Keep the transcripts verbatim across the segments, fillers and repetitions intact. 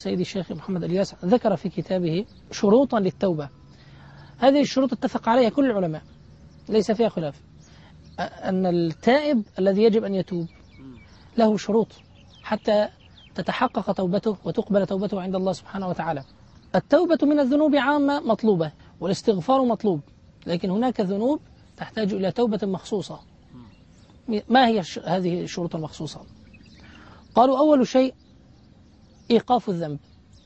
سيدي الشيخ محمد الياس ذكر في كتابه شروطا للتوبة. هذه الشروط اتفق عليها كل العلماء ليس فيها خلاف، أن التائب الذي يجب أن يتوب له شروط حتى تتحقق توبته وتقبل توبته عند الله سبحانه وتعالى. التوبة من الذنوب عامة مطلوبة، والاستغفار مطلوب، لكن هناك ذنوب تحتاج إلى توبة مخصوصة. ما هي هذه الشروط المخصوصة؟ قالوا أول شيء إيقاف الذنب،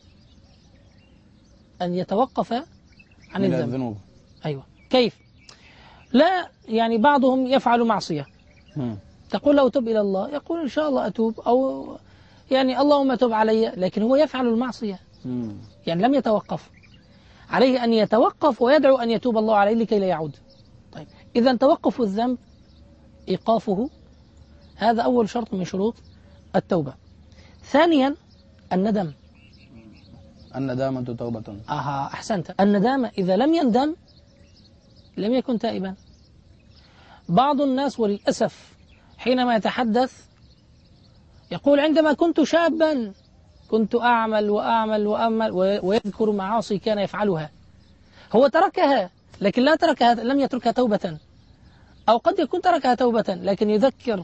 أن يتوقف عن من الذنب. الذنوب. أيوة. كيف؟ لا يعني بعضهم يفعل معصية م. تقول له تب إلى الله، يقول إن شاء الله أتوب، أو يعني اللهم تب علي، لكن هو يفعل المعصية م. يعني لم يتوقف. عليه أن يتوقف ويدعو أن يتوب الله عليه لكي لا يعود. طيب إذا توقف الذنب إيقافه، هذا أول شرط من شروط التوبة. ثانيا الندم. الندامة توبة. آها أحسنت. الندامة إذا لم يندم لم يكن تائبا. بعض الناس وللأسف حينما يتحدث يقول عندما كنت شابا كنت أعمل وأعمل وأعمل، ويذكر معاصي كان يفعلها. هو تركها لكن لا تركها، لم يتركها توبة، أو قد يكون تركها توبة لكن يذكر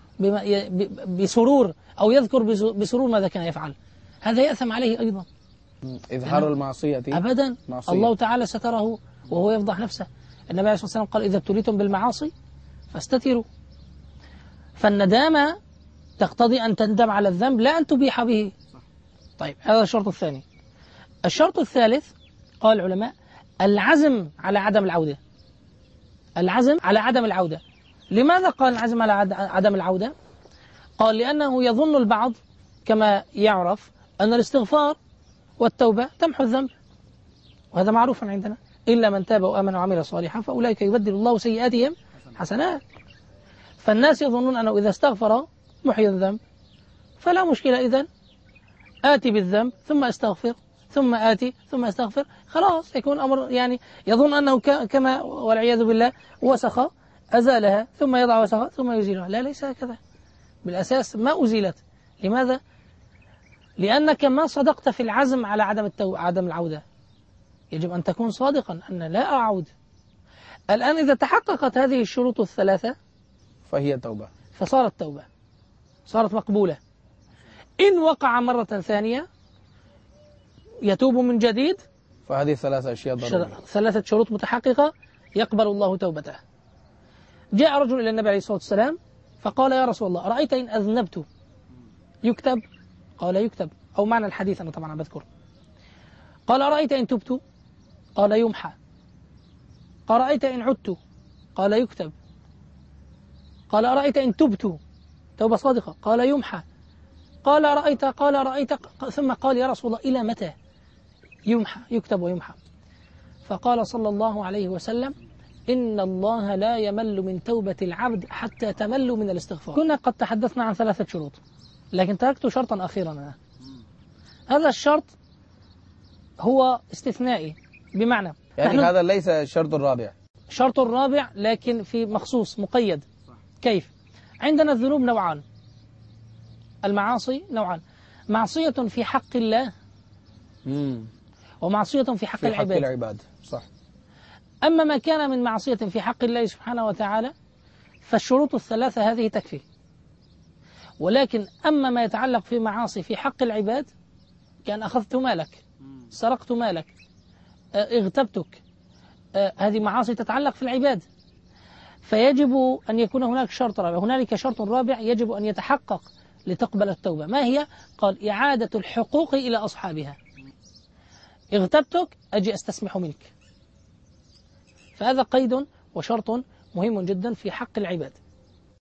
بسرور أو يذكر بسرور ماذا كان يفعل. هذا يأثم عليه أيضا. إظهار المعصية أبدا معصية. الله تعالى ستره وهو يفضح نفسه. النبي عليه الصلاة والسلام قال إذا ابتليتم بالمعاصي فاستتروا. فالندامة تقتضي أن تندم على الذنب لا أن تبيح به. طيب هذا الشرط الثاني. الشرط الثالث قال العلماء العزم على عدم العودة. العزم على عدم العودة. لماذا قال العزم على عدم العودة؟ قال لأنه يظن البعض كما يعرف أن الاستغفار والتوبة تمحو الذنب، وهذا معروف عندنا، إلا من تاب وآمن وعمل صالحا فأولئك يبدل الله سيئاتهم حسنات. فالناس يظنون أنه إذا استغفر محي الذنب، فلا مشكلة، إذن آتي بالذنب ثم أستغفر ثم آتي ثم أستغفر، خلاص يكون أمر يعني يظن أنه كما والعياذ بالله وسخة أزالها ثم يضع وسخة ثم يزيلها. لا، ليس هكذا بالأساس، ما أزيلت. لماذا؟ لأنك ما صدقت في العزم على عدم التو... عدم العودة. يجب أن تكون صادقا أن لا أعود. الآن إذا تحققت هذه الشروط الثلاثة فهي توبة، فصارت توبة، صارت مقبولة. إن وقع مرة ثانية يتوب من جديد، فهذه ثلاثة أشياء ضرورية، ثلاثة شروط متحققة يقبل الله توبته. جاء رجل إلى النبي عليه الصلاة والسلام فقال يا رسول الله أرأيت إن أذنبت يكتب؟ قال يكتب، أو معنى الحديث أنا طبعا بذكر. قال أرأيت إن تبت؟ قال يمحى. قال أرأيت إن عدت؟ قال يكتب. قال أرأيت إن تبت توبة صادقة؟ قال يمحى. قال أرأيت قال أرأيت ثم قال يا رسول الله إلى متى يمحى يكتب ويمحى؟ فقال صلى الله عليه وسلم إن الله لا يمل من توبة العبد حتى تمل من الاستغفار. كنا قد تحدثنا عن ثلاثة شروط لكن تركت شرطا أخيرا أنا. هذا الشرط هو استثنائي، بمعنى يعني هذا ليس الشرط الرابع، شرط الرابع لكن في مخصوص مقيد. كيف؟ عندنا الذنوب نوعان، المعاصي نوعان، معصية في حق الله مم. ومعصية في حق في العباد. حق العباد صح. أما ما كان من معصية في حق الله سبحانه وتعالى فالشروط الثلاثة هذه تكفي. ولكن أما ما يتعلق في معاصي في حق العباد كان أخذت مالك، سرقت مالك، اغتبتك، هذه معاصي تتعلق في العباد، فيجب أن يكون هناك شرط رابع. هنالك شرط رابع يجب أن يتحقق لتقبل التوبة. ما هي؟ قال إعادة الحقوق إلى أصحابها. اغتبتك أجي أستسمح منك. فهذا قيد وشرط مهم جدا في حق العباد.